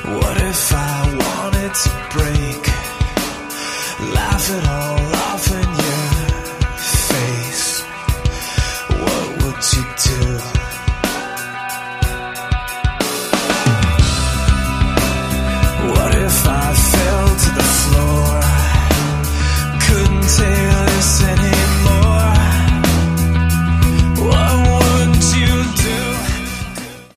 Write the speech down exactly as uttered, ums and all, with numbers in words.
What if I wanted to break? Laugh it all off and you